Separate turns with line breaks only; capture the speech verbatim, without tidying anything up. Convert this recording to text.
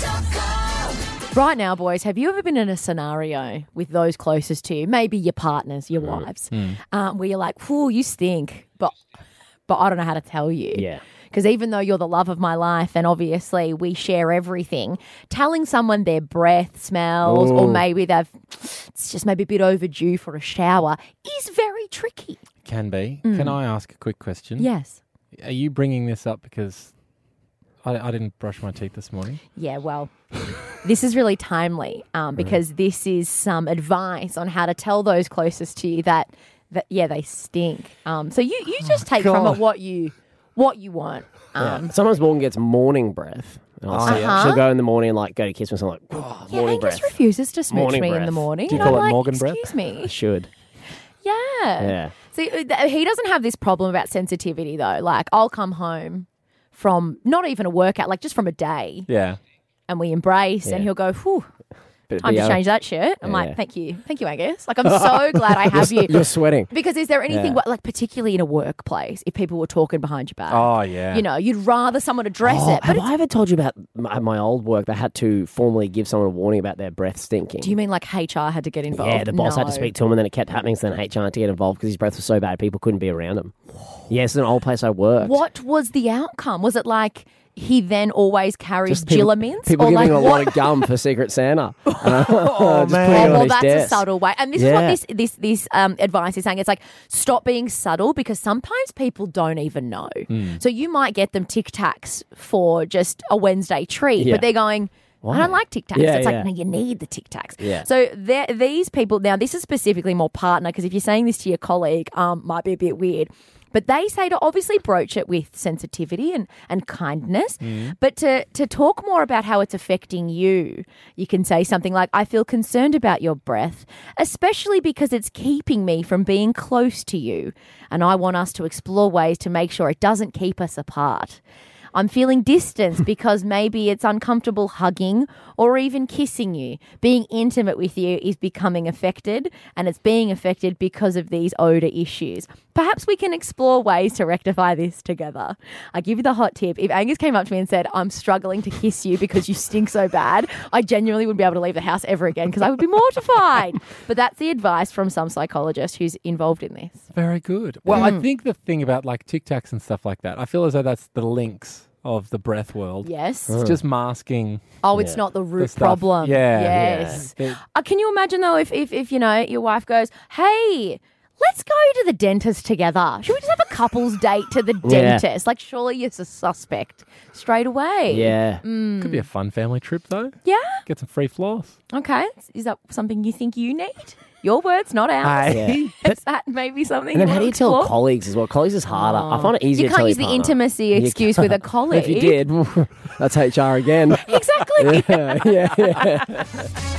Right now, boys, have you ever been in a scenario with those closest to you, maybe your partners, your wives,
Mm.
um, where you're like, whew, you stink, but but I don't know how to tell you.
Yeah.
Because even though you're the love of my life and obviously we share everything, telling someone their breath smells or
Ooh.
maybe they've, it's just maybe a bit overdue for a shower is very tricky.
Can be. Can I ask a quick question?
Yes.
Are you bringing this up because I, I didn't brush my teeth this morning?
Yeah, well, this is really timely um, because this is some advice on how to tell those closest to you that, that yeah, they stink. Um, so you, you just take from
God.
it what you what you want. Um,
Yeah. Sometimes Morgan gets morning breath. And I'll
Oh,
say-
yeah.
She'll go in the morning and like go to kiss me. So I'm like, oh,
yeah,
morning
Angus
breath.
refuses to smooch
Morning
me in
breath.
the morning.
Do you
and
call
I'm
it
like,
Morgan breath?
excuse
I
me.
should.
Yeah.
Yeah.
See, th- he doesn't have this problem about sensitivity though. Like, I'll come home from not even a workout, like just from a day,
Yeah.
and we embrace,
Yeah.
and he'll go, whew,
Bit of
time to
deodorant.
change that shirt. I'm
Yeah.
like, thank you. Thank you, Angus. Like, I'm so glad I have you.
You're sweating.
Because is there anything,
Yeah.
what, like, particularly in a workplace, if people were talking behind your back?
Oh, yeah.
You know, you'd rather someone address
Oh,
it. But
have
it's-
I ever told you about my, my old work? They had to formally give someone a warning about their breath stinking.
do you mean like H R had to get involved?
Yeah, the boss had to
No.
speak to him, and then it kept happening. So then H R had to get involved because his breath was so bad, people couldn't be around him. Yeah, it's an old place I worked.
What was the outcome? Was it like he then always carried
Just people,
Gilla mints?
people
or
giving
like
him a
what?
lot of gum for Secret Santa.
Oh,
Just
man.
putting it
Oh,
on
well,
his
that's
desk.
a subtle way. And this is what
Yeah.
this this this um, advice is saying. It's like, stop being subtle because sometimes people don't even know.
Hmm.
So you might get them Tic Tacs for just a Wednesday treat,
Yeah.
but they're going,
Why?
I don't like Tic Tacs.
Yeah,
it's
yeah.
like, no, you need the Tic Tacs.
Yeah.
So they're- these people, now this is specifically more partner, because if you're saying this to your colleague, um, might be a bit weird. But they say to obviously broach it with sensitivity and, and kindness, but to, to talk more about how it's affecting you, you can say something like, I feel concerned about your breath, especially because it's keeping me from being close to you. And I want us to explore ways to make sure it doesn't keep us apart. I'm feeling distance because maybe it's uncomfortable hugging or even kissing you. Being intimate with you is becoming affected, and it's being affected because of these odor issues. Perhaps we can explore ways to rectify this together. I give you the hot tip. If Angus came up to me and said, I'm struggling to kiss you because you stink so bad, I genuinely wouldn't be able to leave the house ever again because I would be mortified. But that's the advice from some psychologist who's involved in this.
Very good. Well, I
Mm.
think the thing about like Tic Tacs and stuff like that, I feel as though that's the links of the breath world.
Yes.
It's just masking
Oh, it's
Yeah.
not the
the
root
stuff.
problem.
Yeah.
Yes.
Yeah.
Uh, can you imagine though if, if if you know your wife goes, hey, let's go to the dentist together. Should we just have a couple's date to the
Yeah.
dentist? Like, surely it's a suspect straight away.
Yeah.
Mm.
Could be a fun family trip though.
Yeah.
Get some free floss.
Okay. Is that something you think you need? Your words, not ours.
Yeah.
Is that maybe something?
And then
you
how do
wanna
you tell
explore?
colleagues as well? Colleagues is harder. I find it easier
You
to tell
can't use
your
the
partner.
intimacy
You
excuse with a
can't.
colleague.
If you did, that's H R again.
Exactly.
yeah, yeah. yeah.